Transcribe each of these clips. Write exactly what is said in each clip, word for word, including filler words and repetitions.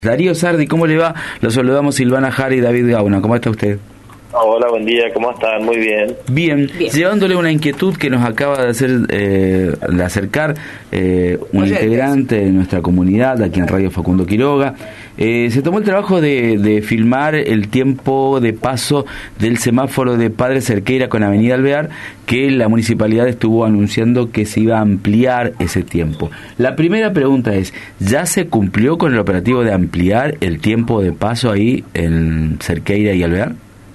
Darío Sardi, ¿cómo le va? Lo saludamos Silvana Jara y David Gauna. ¿Cómo está usted? Hola, buen día, ¿cómo están? Muy bien. Bien, bien. Llevándole una inquietud que nos acaba de hacer, eh, de acercar eh, un Oyentes. integrante de nuestra comunidad, aquí en Radio Facundo Quiroga. Eh, se tomó el trabajo de, de filmar el tiempo de paso del semáforo de Padre Cerqueira con Avenida Alvear, que la municipalidad estuvo anunciando que se iba a ampliar ese tiempo. La primera pregunta es, ¿ya se cumplió con el operativo de ampliar el tiempo de paso ahí en Cerqueira y Alvear?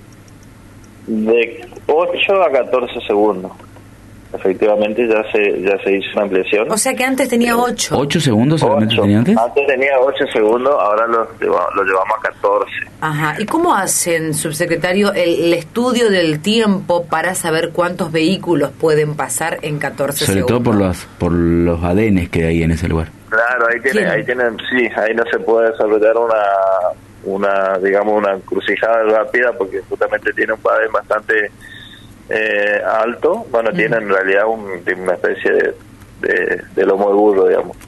De ocho a catorce segundos. Efectivamente ya se ya se hizo una ampliación. O sea que antes tenía ocho. ¿ocho segundos solamente tenía antes? Antes tenía ocho segundos, ahora lo, lo llevamos a catorce. Ajá. ¿Y cómo hacen, subsecretario, el, el estudio del tiempo para saber cuántos vehículos pueden pasar en catorce Sobre segundos? Sobre todo por los por los adenes que hay en ese lugar. Claro, ahí tiene, ahí tienen, sí, ahí no se puede desarrollar una una digamos una encrucijada rápida porque justamente tiene un padrón bastante eh, alto. Bueno, mm. tiene en realidad un, una especie de, de, de lomo de burro, digamos.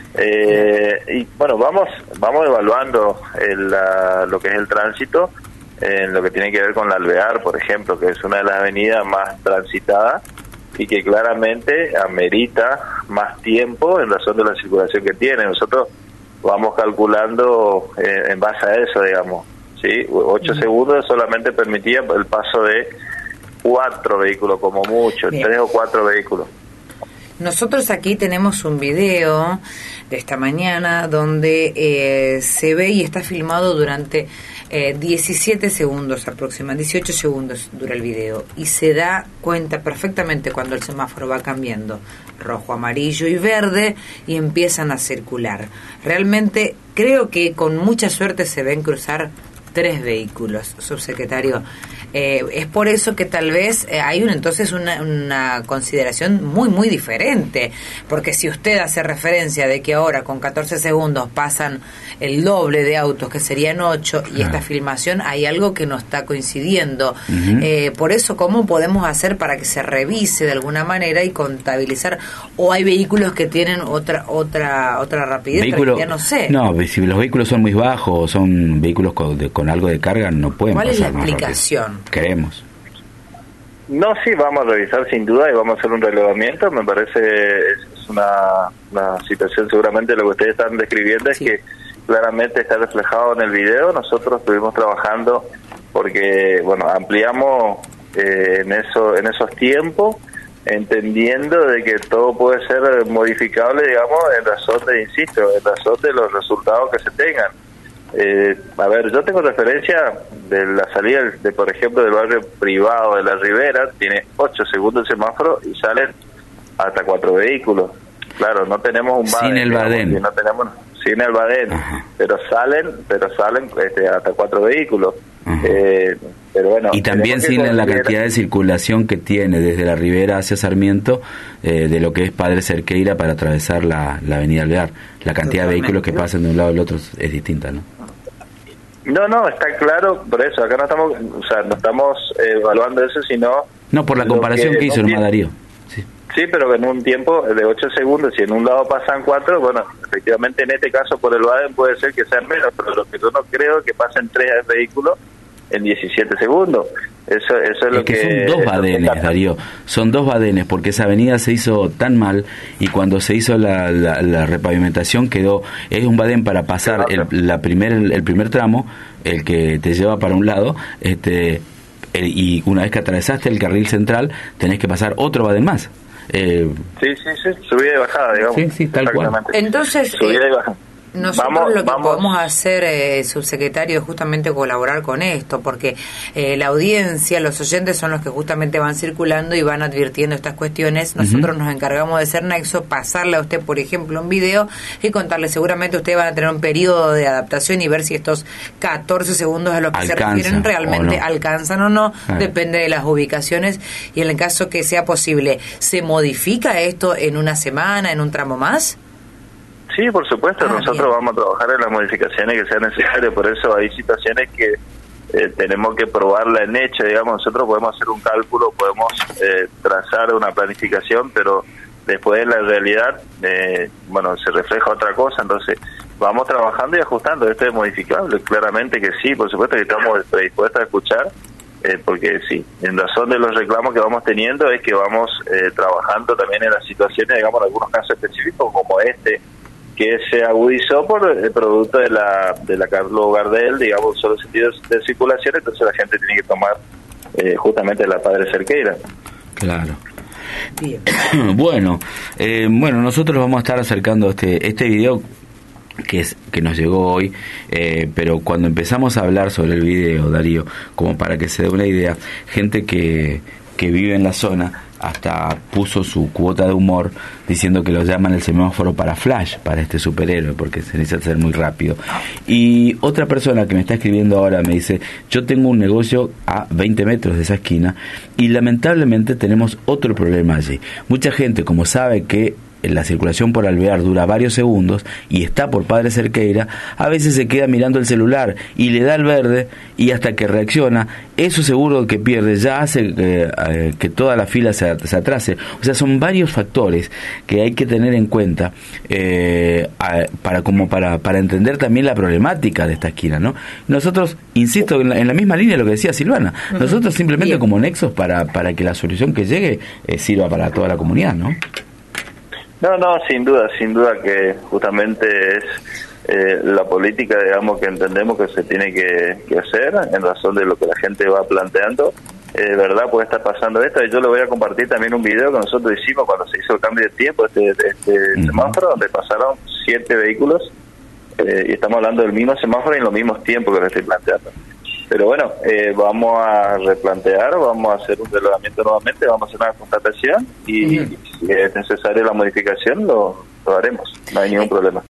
Eh, y bueno, vamos vamos evaluando el, la, lo que es el tránsito en lo que tiene que ver con la Alvear, por ejemplo, que es una de las avenidas más transitadas y que claramente amerita más tiempo en razón de la circulación que tiene. Nosotros vamos calculando eh, en base a eso, digamos, ¿sí? Ocho mm. segundos solamente permitía el paso de cuatro vehículos, como mucho, Bien. tres o cuatro vehículos. Nosotros aquí tenemos un video de esta mañana donde eh, se ve y está filmado durante eh, diecisiete segundos aproximadamente, dieciocho segundos dura el video, y se da cuenta perfectamente cuando el semáforo va cambiando, rojo, amarillo y verde, y empiezan a circular. Realmente creo que con mucha suerte se ven cruzar tres vehículos, subsecretario. Eh, es por eso que tal vez eh, hay un, entonces una, una consideración muy, muy diferente, porque si usted hace referencia de que ahora con catorce segundos pasan el doble de autos, que serían ocho, y esta filmación hay algo que no está coincidiendo. Uh-huh. Eh, por eso, ¿cómo podemos hacer para que se revise de alguna manera y contabilizar? ¿O hay vehículos que tienen otra otra otra rapidez? Vehículo, ya no sé. No, si los vehículos son muy bajos o son vehículos con, de, con algo de carga, no pueden pasar. ¿Cuál es la más explicación? Rápido. Creemos. No, sí, vamos a revisar sin duda y vamos a hacer un relevamiento. Me parece es una, una situación, seguramente lo que ustedes están describiendo sí. es que claramente está reflejado en el video. Nosotros estuvimos trabajando porque, bueno, ampliamos eh, en eso en esos tiempos, entendiendo de que todo puede ser modificable, digamos, en razón de, insisto, en razón de los resultados que se tengan. Eh, a ver, yo tengo referencia de la salida, de, de por ejemplo, del barrio privado de la Ribera, tiene ocho segundos el semáforo y salen hasta cuatro vehículos. Claro, no tenemos un badén. Sin el badén. No tenemos, sin el badén, Ajá. pero salen, pero salen este, hasta cuatro vehículos. Eh, pero bueno, y también sin la cantidad de circulación que tiene desde la Ribera hacia Sarmiento, eh, de lo que es Padre Cerqueira para atravesar la, la avenida Alvear. La cantidad Totalmente. de vehículos que pasan de un lado al otro es distinta, ¿no? No, no, está claro, por eso, acá no estamos, o sea, no estamos eh, evaluando eso, sino... No, por la comparación que, que hizo el Darío. Sí. sí, pero en un tiempo de ocho segundos, si en un lado pasan cuatro, bueno, efectivamente en este caso por el badén puede ser que sean menos, pero lo que yo no creo es que pasen tres vehículos en diecisiete segundos. Eso, eso es, es lo que, que son dos badenes, Darío, son dos badenes, porque esa avenida se hizo tan mal y cuando se hizo la, la, la repavimentación quedó, es un badén para pasar el, la primer, el primer tramo, el que te lleva para un lado, este el, y una vez que atravesaste el carril central tenés que pasar otro badén más. Eh, sí, sí, sí, subida y bajada, digamos. Sí, sí, tal cual. Entonces, subida y bajada. Nosotros vamos, lo que vamos. podemos hacer, eh, subsecretario, es justamente colaborar con esto, porque eh, la audiencia, los oyentes son los que justamente van circulando y van advirtiendo estas cuestiones. Nosotros uh-huh. nos encargamos de ser nexo, pasarle a usted, por ejemplo, un video y contarle, seguramente ustedes van a tener un periodo de adaptación y ver si estos catorce segundos a lo que Alcanza, se refieren realmente o no. alcanzan o no, claro. depende de las ubicaciones, y en el caso que sea posible, ¿se modifica esto en una semana, en un tramo más? Sí, por supuesto, ah, nosotros bien. vamos a trabajar en las modificaciones que sean necesarias, por eso hay situaciones que eh, tenemos que probarla en hecho, digamos, nosotros podemos hacer un cálculo, podemos eh, trazar una planificación, pero después en la realidad, eh, bueno, se refleja otra cosa, entonces vamos trabajando y ajustando. Esto es modificable, claramente que sí, por supuesto que estamos predispuestos a escuchar, eh, porque sí, en razón de los reclamos que vamos teniendo es que vamos eh, trabajando también en las situaciones, digamos, en algunos casos específicos como este, que se agudizó por el producto de la de la Carlos Gardel, digamos, solo sentidos de circulación, entonces la gente tiene que tomar eh, justamente la Padre Cerqueira. Claro. Bien. Bueno, eh, bueno, nosotros vamos a estar acercando este este video que es que nos llegó hoy, eh, pero cuando empezamos a hablar sobre el video, Darío, como para que se dé una idea, gente que que vive en la zona hasta puso su cuota de humor diciendo que lo llaman el semáforo para Flash, para este superhéroe, porque se necesita ser muy rápido. Y otra persona que me está escribiendo ahora me dice, yo tengo un negocio a veinte metros de esa esquina y lamentablemente tenemos otro problema allí. Mucha gente, como sabe que la circulación por Alvear dura varios segundos y está por Padre Cerqueira, a veces se queda mirando el celular y le da el verde y hasta que reacciona, eso seguro que pierde, ya hace eh, que toda la fila se, se atrase. O sea, son varios factores que hay que tener en cuenta eh, a, para como para, para entender también la problemática de esta esquina, ¿no? Nosotros, insisto, en la, en la misma línea de lo que decía Silvana, uh-huh. nosotros simplemente Bien. como nexos para, para que la solución que llegue eh, sirva para toda la comunidad, ¿no? No, no, sin duda, sin duda que justamente es eh, la política, digamos, que entendemos que se tiene que, que hacer en razón de lo que la gente va planteando. Eh, verdad, puede estar pasando esto, y yo le voy a compartir también un video que nosotros hicimos cuando se hizo el cambio de tiempo, este, este uh-huh. semáforo, donde pasaron siete vehículos, eh, y estamos hablando del mismo semáforo y en los mismos tiempos que le estoy planteando. Pero bueno, eh, vamos a replantear, vamos a hacer un relevamiento nuevamente, vamos a hacer una constatación y uh-huh. si es necesaria la modificación lo, lo haremos, no hay ningún problema.